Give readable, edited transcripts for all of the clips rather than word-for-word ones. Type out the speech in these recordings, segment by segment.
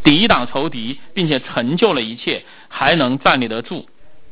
抵挡仇敌，并且成就了一切，还能站立得住。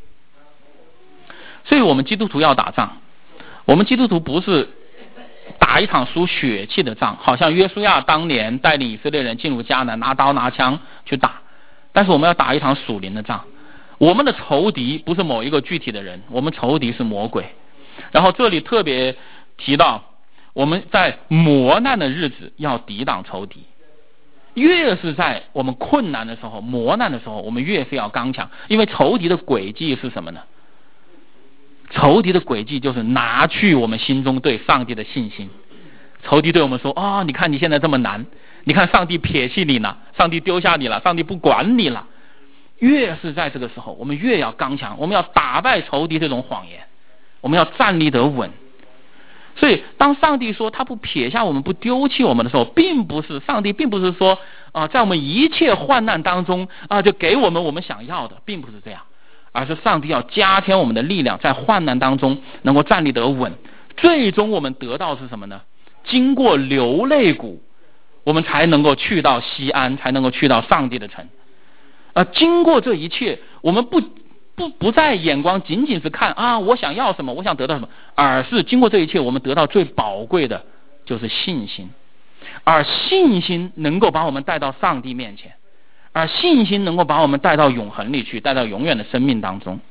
所以我们基督徒要打仗，我们基督徒不是打一场属血气的仗，好像约书亚当年带领以色列人进入迦南，拿刀拿枪去打，但是我们要打一场属灵的仗。我们的仇敌不是某一个具体的人，我们仇敌是魔鬼。然后这里特别提到，我们在磨难的日子要抵挡仇敌，越是在我们困难的时候、磨难的时候，我们越是要刚强，因为仇敌的诡计是什么呢？仇敌的诡计就是拿去我们心中对上帝的信心。仇敌对我们说，你看你现在这么难，你看上帝撇弃你了，上帝丢下你了，上帝不管你了。越是在这个时候，我们越要刚强，我们要打败仇敌这种谎言，我们要站立得稳。所以当上帝说他不撇下我们，不丢弃我们的时候，上帝并不是说在我们一切患难当中就给我们想要的，并不是这样，而是上帝要加添我们的力量，在患难当中能够站立得稳。最终我们得到是什么呢？经过流泪谷，我们才能够去到西安，才能够去到上帝的城。经过这一切，我们不再眼光仅仅是看我想要什么，我想得到什么，而是经过这一切，我们得到最宝贵的就是信心，而信心能够把我们带到上帝面前，而信心能够把我们带到永恒里去，带到永远的生命当中。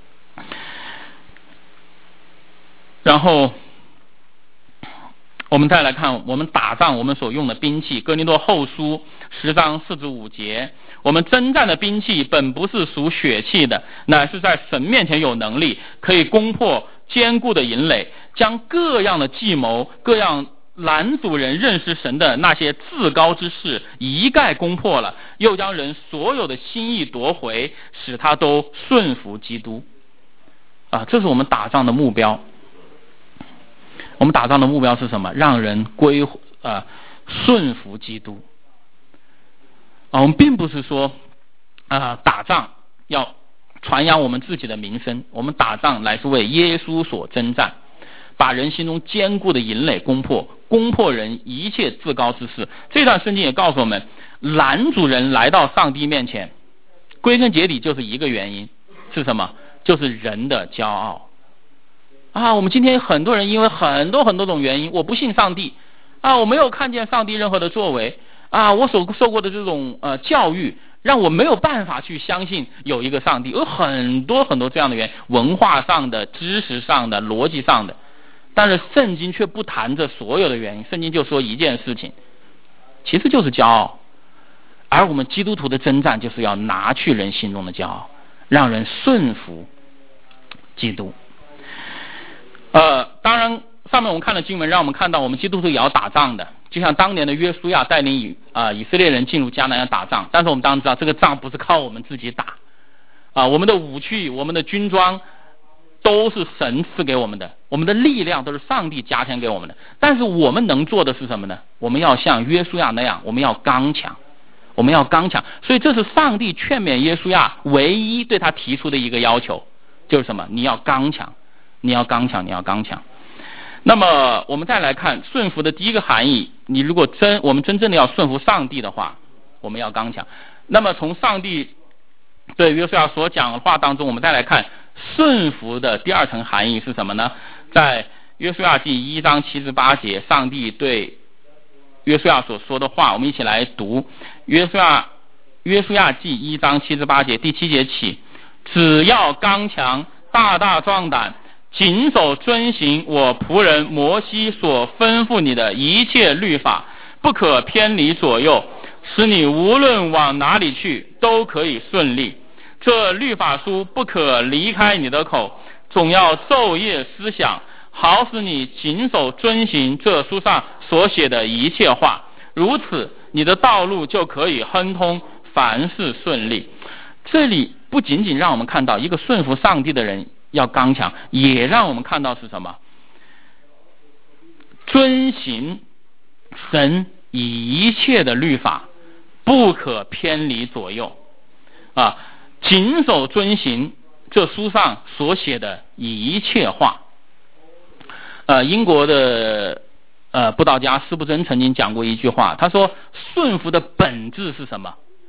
然后我们再来看我们打仗我们所用的兵器，哥林多后书10章4至5节，我们征战的兵器本不是属血气的，乃是在神面前有能力，可以攻破坚固的营垒，将各样的计谋、各样拦阻人认识神的那些自高之事一概攻破了，又将人所有的心意夺回，使他都顺服基督。这是我们打仗的目标。我们打仗的目标是什么？让人顺服基督。我们并不是说打仗要传扬我们自己的名声，我们打仗乃是为耶稣所征战，把人心中坚固的营垒攻破，攻破人一切自高之事。这段圣经也告诉我们，拦阻人来到上帝面前，归根结底就是一个原因，是什么？就是人的骄傲。我们今天很多人因为很多种原因，我不信上帝我没有看见上帝任何的作为我所受过的这种教育让我没有办法去相信有一个上帝，有很多这样的原因，文化上的、知识上的、逻辑上的。但是圣经却不谈这所有的原因，圣经就说一件事情，其实就是骄傲。而我们基督徒的征战就是要拿去人心中的骄傲，让人顺服基督。当然上面我们看的经文让我们看到我们基督徒也要打仗的，就像当年的约书亚带领以色列人进入迦南要打仗，但是我们当然知道这个仗不是靠我们自己打我们的武器、我们的军装都是神赐给我们的，我们的力量都是上帝加添给我们的。但是我们能做的是什么呢？我们要像约书亚那样，我们要刚强，所以这是上帝劝勉约书亚唯一对他提出的一个要求，就是什么？你要刚强。那么我们再来看顺服的第一个含义，如果我们真正的要顺服上帝的话，我们要刚强。那么从上帝对约书亚所讲的话当中，我们再来看顺服的第二层含义是什么呢？在约书亚记1章7至8节，上帝对约书亚所说的话，我们一起来读约书亚记1章7至8节，第7节起，只要刚强，大壮胆，谨守遵行我仆人摩西所吩咐你的一切律法，不可偏离左右，使你无论往哪里去都可以顺利。这律法书不可离开你的口，总要昼夜思想，好使你谨守遵行这书上所写的一切话，如此你的道路就可以亨通，凡事顺利。这里不仅仅让我们看到一个顺服上帝的人要刚强，也让我们看到是什么？遵行神一切的律法，不可偏离左右谨守遵行这书上所写的一切话。英国的布道家司布真曾经讲过一句话，他说顺服的本质是什么？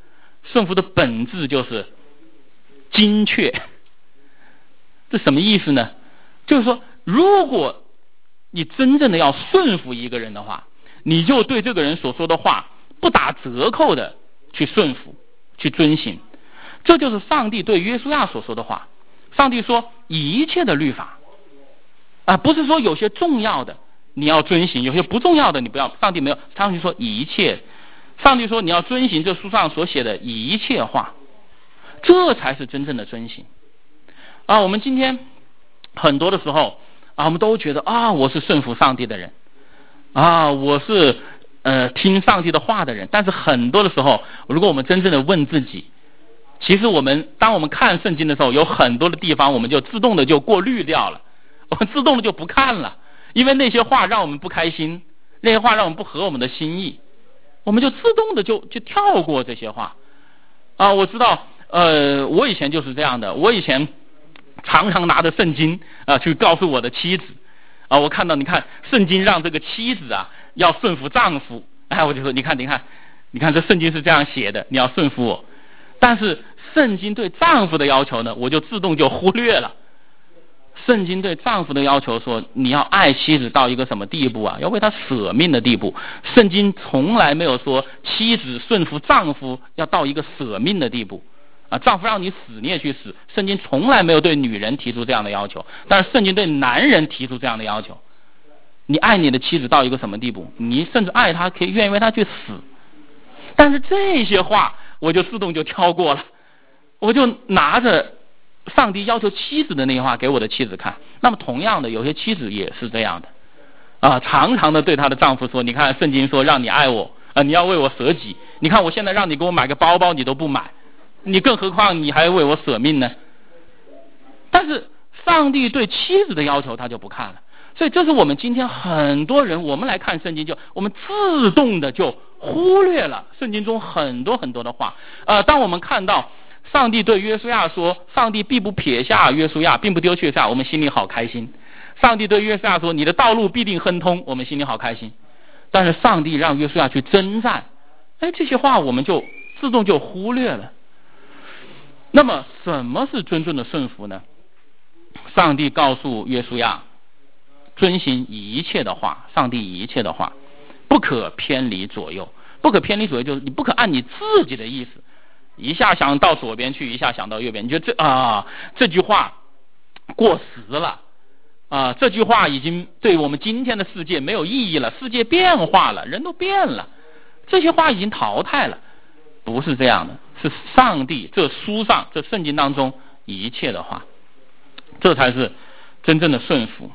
顺服的本质就是精确。这什么意思呢？就是说，如果你真正的要顺服一个人的话，你就对这个人所说的话不打折扣的去顺服，去遵行。这就是上帝对约书亚所说的话。上帝说一切的律法不是说有些重要的你要遵行，有些不重要的你不要。上帝没有，上帝说一切。上帝说你要遵行这书上所写的一切话，这才是真正的遵行。我们今天很多的时候我们都觉得我是顺服上帝的人我是听上帝的话的人。但是很多的时候，如果我们真正的问自己，其实当我们看圣经的时候，有很多的地方我们就自动的就过滤掉了，我们自动的就不看了，因为那些话让我们不开心，那些话让我们不合我们的心意，我们就自动的就跳过这些话我知道我以前就是这样的。我以前常常拿着圣经去告诉我的妻子我看到你看圣经让这个妻子要顺服丈夫，我就说你看这圣经是这样写的，你要顺服我。但是圣经对丈夫的要求呢，我就自动就忽略了。圣经对丈夫的要求说你要爱妻子到一个什么地步要为他舍命的地步。圣经从来没有说妻子顺服丈夫要到一个舍命的地步丈夫让你死你也去死。圣经从来没有对女人提出这样的要求，但是圣经对男人提出这样的要求。你爱你的妻子到一个什么地步，你甚至爱她可以愿意为她去死。但是这些话我就自动就跳过了，我就拿着上帝要求妻子的那些话给我的妻子看。那么同样的，有些妻子也是这样的常常的对她的丈夫说，你看圣经说让你爱我你要为我舍己，你看我现在让你给我买个包包你都不买，你更何况你还为我舍命呢。但是上帝对妻子的要求他就不看了。所以这是我们今天很多人我们来看圣经，就我们自动的就忽略了圣经中很多很多的话当我们看到上帝对约书亚说上帝必不撇下约书亚，并不丢弃约书亚，我们心里好开心。上帝对约书亚说你的道路必定亨通，我们心里好开心。但是上帝让约书亚去征战这些话我们就自动就忽略了。那么什么是真正的顺服呢？上帝告诉约书亚遵行一切的话，上帝一切的话不可偏离左右。不可偏离左右就是你不可按你自己的意思一下想到左边去，一下想到右边。你觉得这句话过时了这句话已经对我们今天的世界没有意义了，世界变化了，人都变了，这些话已经淘汰了。不是这样的，是上帝这书上这圣经当中一切的话，这才是真正的顺服。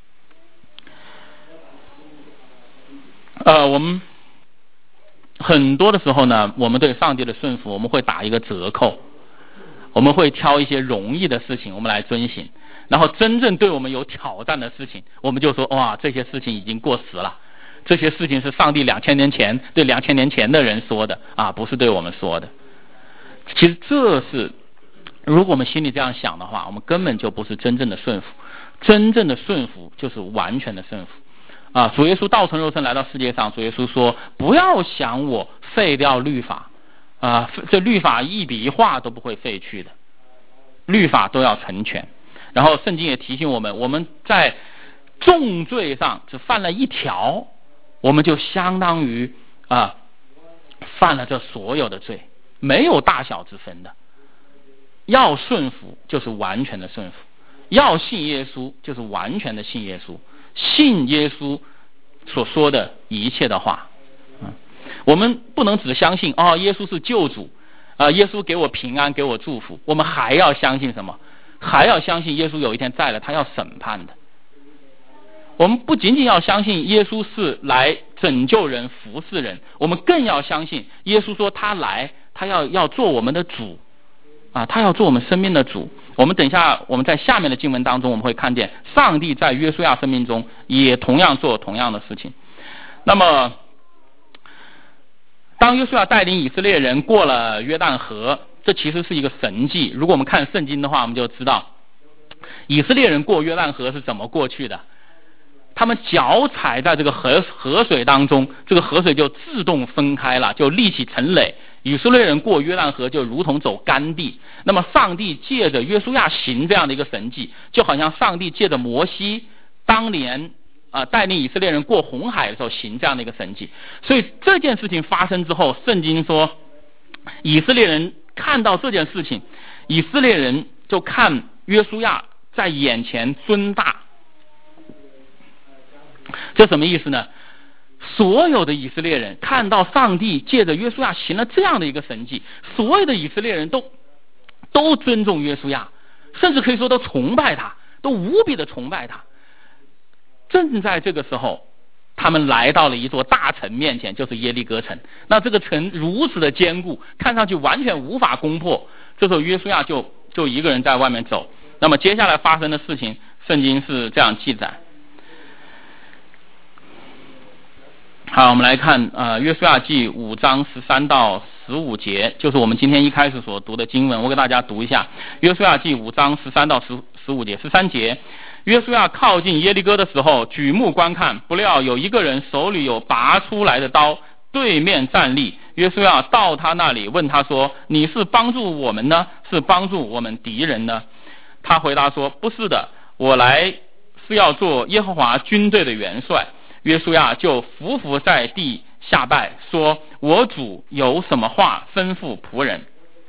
我们很多的时候呢，我们对上帝的顺服我们会打一个折扣，我们会挑一些容易的事情我们来遵行，然后真正对我们有挑战的事情我们就说哇，这些事情已经过时了，这些事情是上帝2000年前对2000年前的人说的不是对我们说的。其实这是如果我们心里这样想的话，我们根本就不是真正的顺服。真正的顺服就是完全的顺服主耶稣道成肉身来到世界上，主耶稣说不要想我废掉律法这律法一笔一画都不会废去的，律法都要成全。然后圣经也提醒我们，我们在重罪上只犯了一条，我们就相当于犯了这所有的罪，没有大小之分的。要顺服就是完全的顺服，要信耶稣就是完全的信耶稣，信耶稣所说的一切的话我们不能只相信耶稣是救主耶稣给我平安给我祝福，我们还要相信什么？还要相信耶稣有一天在了，他要审判的。我们不仅仅要相信耶稣是来拯救人服侍人，我们更要相信耶稣说他来，他要做我们的主他要做我们生命的主。我们等一下我们在下面的经文当中我们会看见上帝在约书亚生命中也同样做同样的事情。那么当约书亚带领以色列人过了约旦河，这其实是一个神迹。如果我们看圣经的话，我们就知道以色列人过约旦河是怎么过去的。他们脚踩在这个河水当中，这个河水就自动分开了，就立起成垒， 以色列人过约旦河就如同走干地。那么上帝借着约书亚行这样的一个神迹，就好像上帝借着摩西当年带领以色列人过红海的时候行这样的一个神迹。所以这件事情发生之后，圣经说以色列人看到这件事情，以色列人就看约书亚在眼前尊大。这什么意思呢？所有的以色列人看到上帝借着约书亚行了这样的一个神迹，所有的以色列人都尊重约书亚，甚至可以说都崇拜他，都无比的崇拜他。正在这个时候，他们来到了一座大城面前，就是耶利哥城。那这个城如此的坚固，看上去完全无法攻破。这时候约书亚就一个人在外面走。那么接下来发生的事情，圣经是这样记载。好，我们来看约书亚记5章13到15节，就是我们今天一开始所读的经文。我给大家读一下约书亚记5章13到15节。13节，约书亚靠近耶利哥的时候，举目观看，不料有一个人手里有拔出来的刀，对面站立。约书亚到他那里，问他说：你是帮助我们呢，是帮助我们敌人呢？他回答说：不是的，我来是要做耶和华军队的元帅。约书亚就伏伏在地下拜，说：我主有什么话吩咐仆人？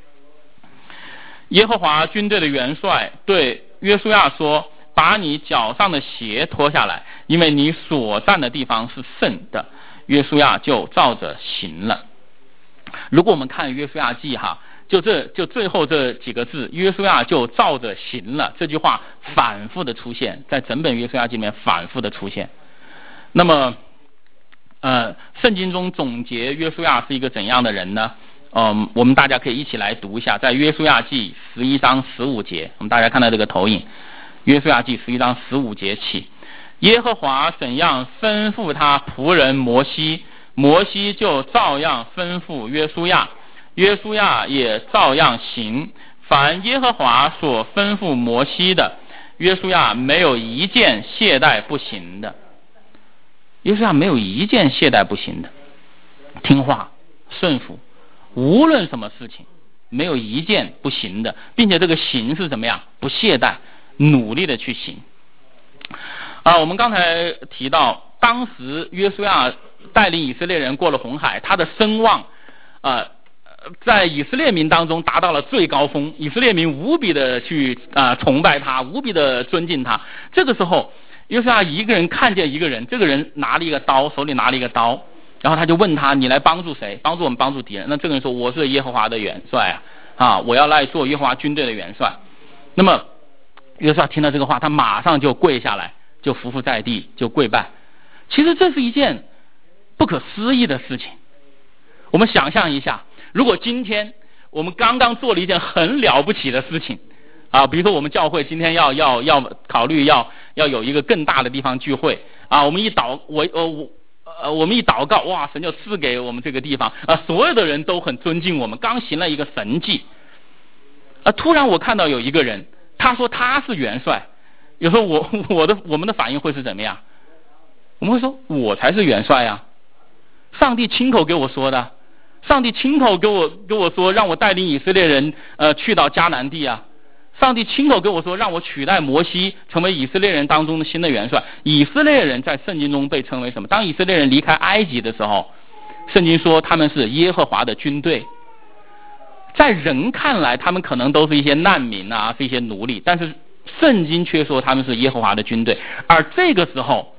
耶和华军队的元帅对约书亚说：把你脚上的鞋脱下来，因为你所站的地方是圣的。约书亚就照着行了。如果我们看约书亚记就最后这几个字，约书亚就照着行了，这句话反复的出现在整本约书亚记里面，反复的出现。那么圣经中总结约书亚是一个怎样的人呢？我们大家可以一起来读一下，在约书亚记11章15节，我们大家看到这个投影，约书亚记11章15节起，耶和华怎样吩咐他仆人摩西，摩西就照样吩咐约书亚，约书亚也照样行。凡耶和华所吩咐摩西的，约书亚没有一件懈怠不行的。约书亚没有一件懈怠不行的，听话顺服，无论什么事情没有一件不行的，并且这个行是怎么样？不懈怠，努力的去行。我们刚才提到，当时约书亚带领以色列人过了红海，他的声望在以色列民当中达到了最高峰，以色列民无比的去崇拜他，无比的尊敬他。这个时候约书亚一个人看见一个人，这个人拿了一个刀，手里拿了一个刀，然后他就问他：你来帮助谁？帮助我们，帮助敌人。那这个人说：我是耶和华的元帅我要来做耶和华军队的元帅。那么约书亚听到这个话，他马上就跪下来，就伏伏在地，就跪拜。其实这是一件不可思议的事情。我们想象一下，如果今天我们刚刚做了一件很了不起的事情比如说我们教会今天要考虑要有一个更大的地方聚会我们一祷告，哇，神就赐给我们这个地方所有的人都很尊敬我们，刚行了一个神迹突然我看到有一个人，他说他是元帅，有时候我们的反应会是怎么样？我们会说：我才是元帅啊！上帝亲口给我说的，上帝亲口给我说，让我带领以色列人去到迦南地啊！上帝亲口跟我说，让我取代摩西，成为以色列人当中的新的元帅。以色列人在圣经中被称为什么？当以色列人离开埃及的时候，圣经说他们是耶和华的军队。在人看来，他们可能都是一些难民是一些奴隶，但是圣经却说他们是耶和华的军队。而这个时候，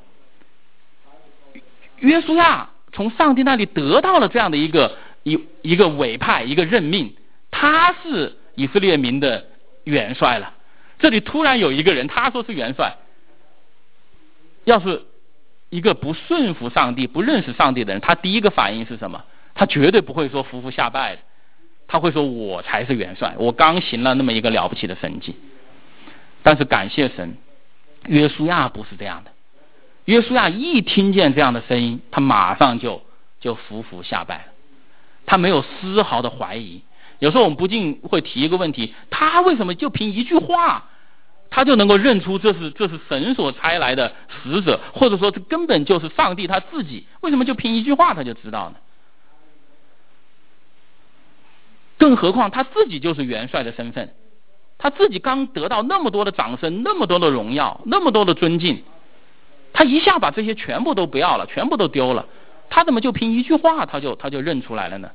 约书亚从上帝那里得到了这样的一个委派，一个任命，他是以色列民的元帅了。这里突然有一个人，他说是元帅，要是一个不顺服上帝、不认识上帝的人，他第一个反应是什么？他绝对不会说伏伏下拜的，他会说：我才是元帅，我刚行了那么一个了不起的神迹。但是感谢神，约书亚不是这样的。约书亚一听见这样的声音，他马上就伏伏下拜了，他没有丝毫的怀疑。有时候我们不禁会提一个问题：他为什么就凭一句话，他就能够认出这是神所差来的使者，或者说这根本就是上帝他自己？为什么就凭一句话他就知道呢？ 更何况他自己就是元帅的身份，他自己刚得到那么多的掌声，那么多的荣耀，那么多的尊敬，他一下把这些全部都不要了，全部都丢了，他怎么就凭一句话他就认出来了呢？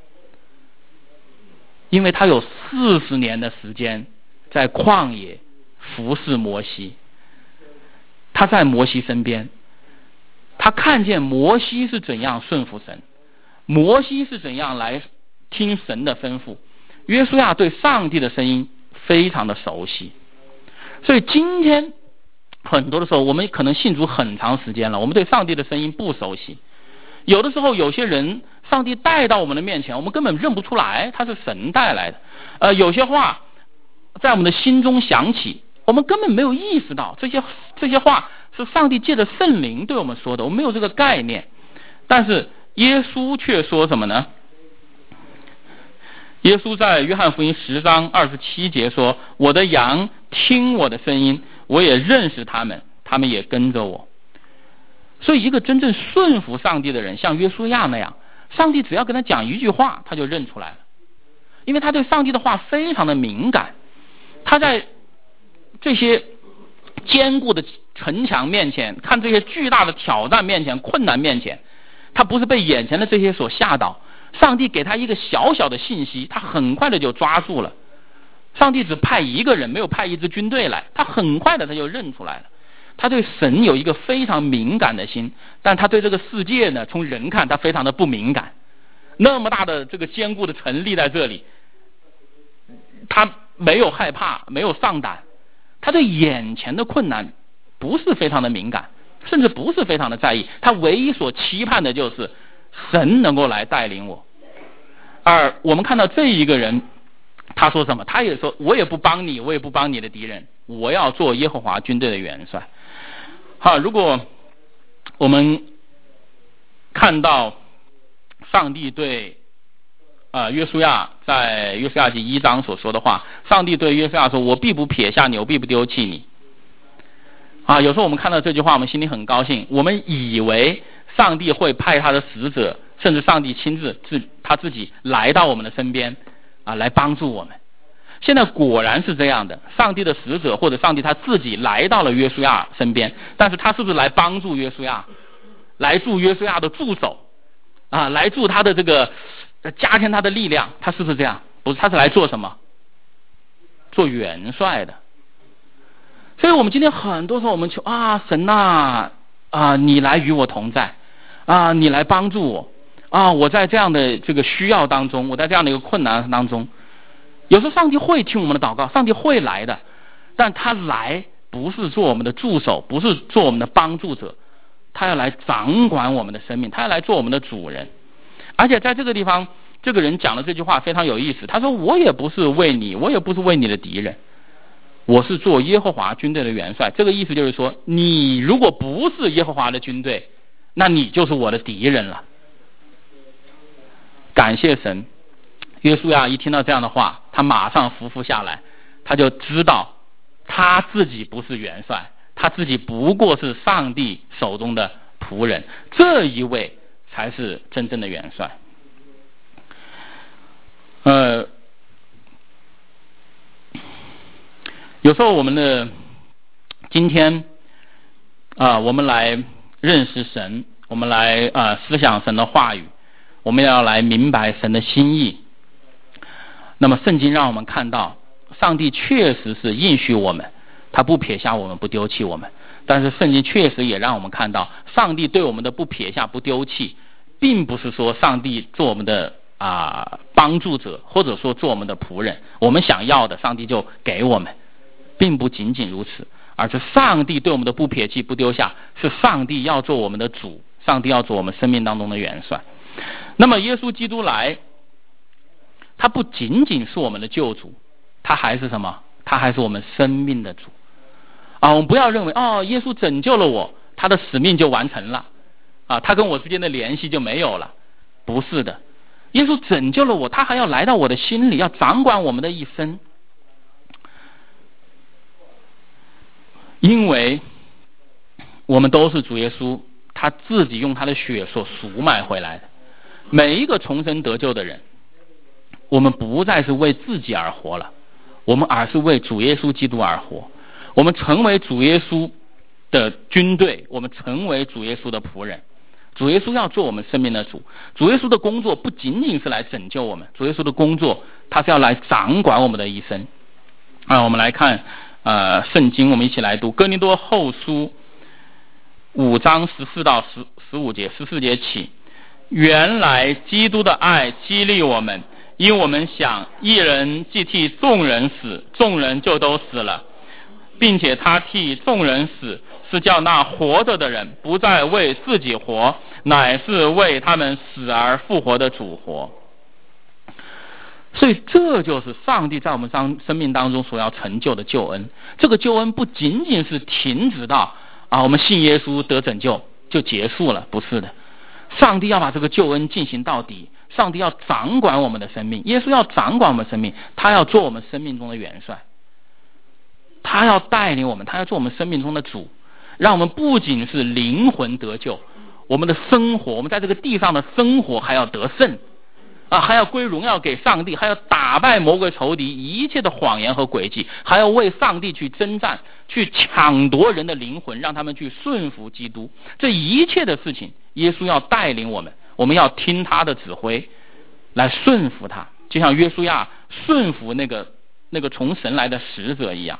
因为他有40年的时间在旷野服侍摩西，他在摩西身边，他看见摩西是怎样顺服神，摩西是怎样来听神的吩咐，约书亚对上帝的声音非常的熟悉。所以今天很多的时候，我们可能信主很长时间了，我们对上帝的声音不熟悉，有的时候有些人上帝带到我们的面前，我们根本认不出来他是神带来的。有些话在我们的心中响起，我们根本没有意识到这些话是上帝借着圣灵对我们说的，我们没有这个概念。但是耶稣却说什么呢？耶稣在约翰福音10章27节说，我的羊听我的声音，我也认识他们，他们也跟着我。所以一个真正顺服上帝的人，像约书亚那样，上帝只要跟他讲一句话他就认出来了，因为他对上帝的话非常的敏感。他在这些坚固的城墙面前，看这些巨大的挑战面前，困难面前，他不是被眼前的这些所吓倒，上帝给他一个小小的信息，他很快的就抓住了。上帝只派一个人，没有派一支军队来，他很快的他就认出来了。他对神有一个非常敏感的心，但他对这个世界呢，从人看他非常的不敏感。那么大的这个坚固的城立在这里，他没有害怕，没有丧胆，他对眼前的困难不是非常的敏感，甚至不是非常的在意，他唯一所期盼的就是神能够来带领我。而我们看到这一个人，他说什么？他也说，我也不帮你，我也不帮你的敌人，我要做耶和华军队的元帅。好，如果我们看到上帝对约书亚在约书亚记1章所说的话，上帝对约书亚说，我必不撇下你，我必不丢弃你。有时候我们看到这句话，我们心里很高兴，我们以为上帝会派他的使者，甚至上帝亲自他自己来到我们的身边来帮助我们。现在果然是这样的，上帝的使者或者上帝他自己来到了约书亚身边，但是他是不是来帮助约书亚，来助约书亚的助手来助他的这个加添他的力量？他是不是这样？不是，他是来做什么？做元帅的。所以我们今天很多时候我们求神你来与我同在你来帮助我我在这样的这个需要当中，我在这样的一个困难当中，有时候上帝会听我们的祷告，上帝会来的，但他来不是做我们的助手，不是做我们的帮助者，他要来掌管我们的生命，他要来做我们的主人。而且在这个地方，这个人讲的这句话非常有意思，他说，我也不是为你，我也不是为你的敌人，我是做耶和华军队的元帅。这个意思就是说，你如果不是耶和华的军队，那你就是我的敌人了。感谢神，约书亚一听到这样的话，他马上伏伏下来，他就知道他自己不是元帅，他自己不过是上帝手中的仆人，这一位才是真正的元帅。有时候我们的今天我们来认识神，我们来思想神的话语，我们要来明白神的心意。那么圣经让我们看到，上帝确实是应许我们，他不撇下我们，不丢弃我们。但是圣经确实也让我们看到，上帝对我们的不撇下不丢弃，并不是说上帝做我们的帮助者，或者说做我们的仆人，我们想要的上帝就给我们，并不仅仅如此，而是上帝对我们的不撇弃不丢下，是上帝要做我们的主，上帝要做我们生命当中的元帅。那么耶稣基督来，他不仅仅是我们的救主，他还是什么？他还是我们生命的主我们不要认为耶稣拯救了我，他的使命就完成了他跟我之间的联系就没有了。不是的，耶稣拯救了我，他还要来到我的心里，要掌管我们的一生。因为我们都是主耶稣他自己用他的血所赎买回来的。每一个重生得救的人， 我们不再是为自己而活了，我们而是为主耶稣基督而活。我们成为主耶稣的军队，我们成为主耶稣的仆人。主耶稣要做我们生命的主，主耶稣的工作不仅仅是来拯救我们，主耶稣的工作他是要来掌管我们的一生。我们来看圣经，我们一起来读哥林多后书5章14到15节，14节起，原来基督的爱激励我们，因我们想一人既替众人死，众人就都死了，并且他替众人死，是叫那活着的人不再为自己活，乃是为他们死而复活的主活。所以这就是上帝在我们生命当中所要成就的救恩。这个救恩不仅仅是停止到我们信耶稣得拯救就结束了，不是的。上帝要把这个救恩进行到底，上帝要掌管我们的生命，耶稣要掌管我们的生命，他要做我们生命中的元帅，他要带领我们，他要做我们生命中的主，让我们不仅是灵魂得救，我们的生活，我们在这个地上的生活还要得胜还要归荣耀给上帝，还要打败魔鬼仇敌一切的谎言和诡计，还要为上帝去征战，去抢夺人的灵魂，让他们去顺服基督。这一切的事情耶稣要带领我们，我们要听他的指挥来顺服他，就像约书亚顺服那个从神来的使者一样。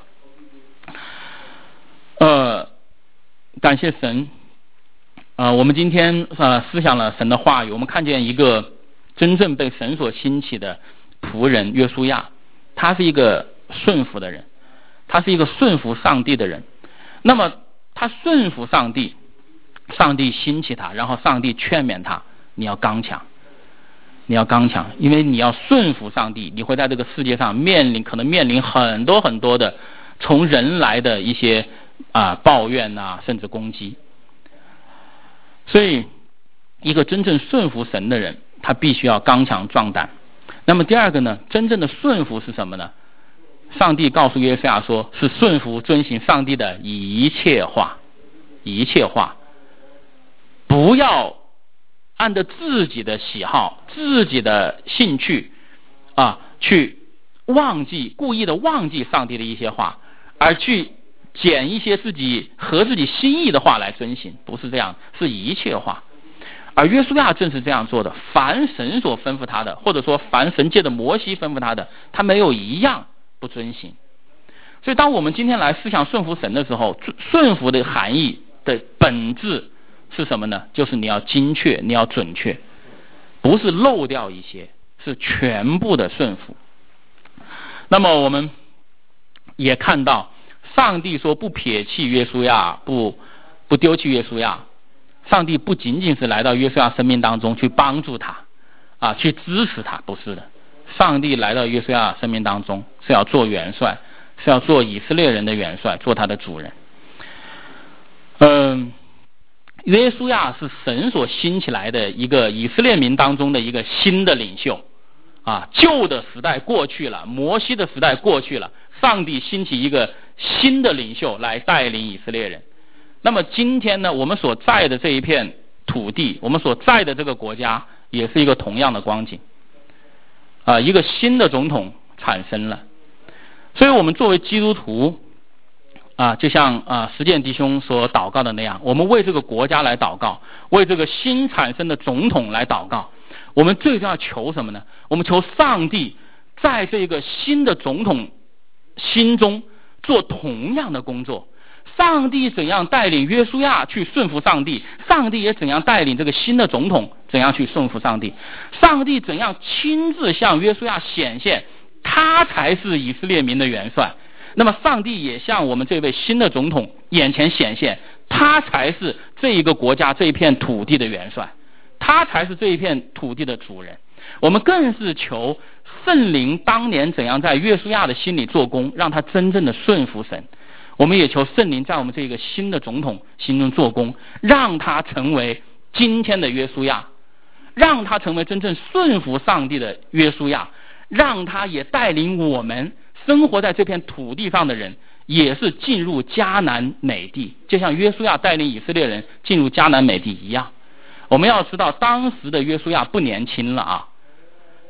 感谢神我们今天思想了神的话语，我们看见一个真正被神所兴起的仆人约书亚，他是一个顺服的人，他是一个顺服上帝的人。那么他顺服上帝，上帝兴起他，然后上帝劝勉他，你要刚强，你要刚强，因为你要顺服上帝，你会在这个世界上可能面临很多很多的从人来的一些抱怨甚至攻击。所以一个真正顺服神的人，他必须要刚强壮胆。那么第二个呢，真正的顺服是什么呢？上帝告诉约书亚说，是顺服遵行上帝的一切话，一切话，不要按照自己的喜好自己的兴趣去故意的忘记上帝的一些话，而去捡一些合自己心意的话来遵行，不是这样，是一切话。而约书亚正是这样做的，凡神所吩咐他的，或者说凡神借着摩西吩咐他的，他没有一样不遵行。所以当我们今天来思想顺服神的时候，顺服的含义的本质是什么呢？就是你要精确，你要准确，不是漏掉一些，是全部的顺服。那么我们也看到上帝说不撇弃约书亚，不丢弃约书亚。上帝不仅仅是来到约书亚生命当中去帮助他去支持他，不是的。上帝来到约书亚生命当中是要做元帅，是要做以色列人的元帅，做他的主人。约书亚是神所兴起来的一个以色列民当中的一个新的领袖旧的时代过去了，摩西的时代过去了，上帝兴起一个新的领袖来带领以色列人。那么今天呢，我们所在的这一片土地，我们所在的这个国家也是一个同样的光景一个新的总统产生了。所以我们作为基督徒就像实践弟兄所祷告的那样，我们为这个国家来祷告，为这个新产生的总统来祷告。我们最重要求什么呢？我们求上帝在这个新的总统心中做同样的工作。上帝怎样带领约书亚去顺服上帝，上帝也怎样带领这个新的总统怎样去顺服上帝。上帝怎样亲自向约书亚显现，他才是以色列民的元帅。那么上帝也向我们这位新的总统眼前显现，他才是这一个国家这一片土地的元帅，他才是这一片土地的主人。我们更是求圣灵当年怎样在约书亚的心里做工，让他真正的顺服神。我们也求圣灵在我们这个新的总统心中做工，让他成为今天的约书亚，让他成为真正顺服上帝的约书亚，让他也带领我们生活在这片土地上的人也是进入迦南美地，就像约书亚带领以色列人进入迦南美地一样。我们要知道当时的约书亚不年轻了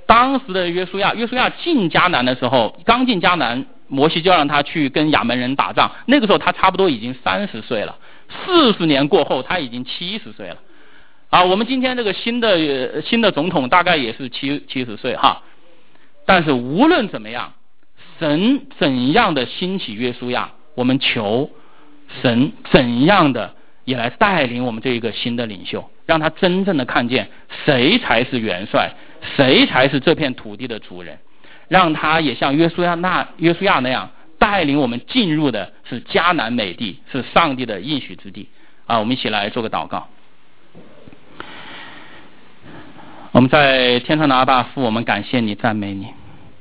当时的约书亚进迦南的时候，刚进迦南，摩西就让他去跟亚门人打仗。那个时候他差不多已经30岁了，40年过后他已经70岁了。我们今天这个新的总统大概也是70岁哈。但是无论怎么样，神怎样的兴起约书亚，我们求神怎样的也来带领我们这一个新的领袖，让他真正的看见谁才是元帅，谁才是这片土地的主人，让他也像约书亚那样带领我们进入的是迦南美地，是上帝的应许之地。我们一起来做个祷告。我们在天上的阿爸父，我们感谢你，赞美你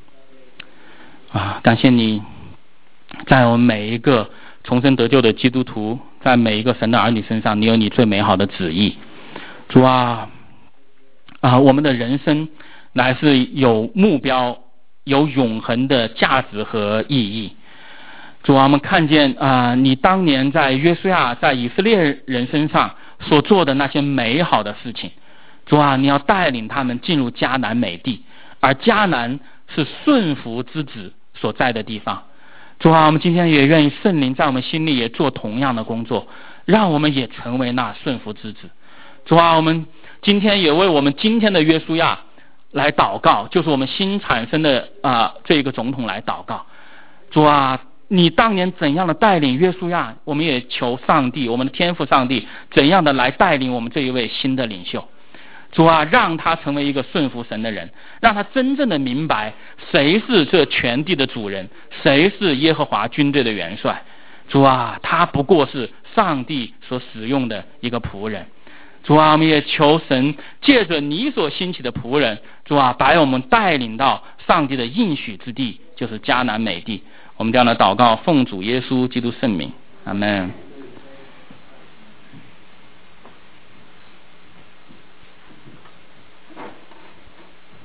感谢你在我们每一个重生得救的基督徒，在每一个神的儿女身上，你有你最美好的旨意。主我们的人生乃是有目标，有永恒的价值和意义。主我们看见你当年在约书亚在以色列人身上所做的那些美好的事情。主你要带领他们进入迦南美地，而迦南是顺服之子所在的地方。主我们今天也愿意圣灵在我们心里也做同样的工作，让我们也成为那顺服之子。主我们今天也为我们今天的约书亚来祷告，就是我们新产生的这个总统来祷告。主你当年怎样的带领约书亚，我们也求上帝，我们的天父上帝怎样的来带领我们这一位新的领袖。主让他成为一个顺服神的人，让他真正的明白谁是这全地的主人，谁是耶和华军队的元帅。主他不过是上帝所使用的一个仆人。主我们也求神借着你所兴起的仆人，主把我们带领到上帝的应许之地，就是迦南美地。我们这样的祷告奉主耶稣基督圣名，阿们。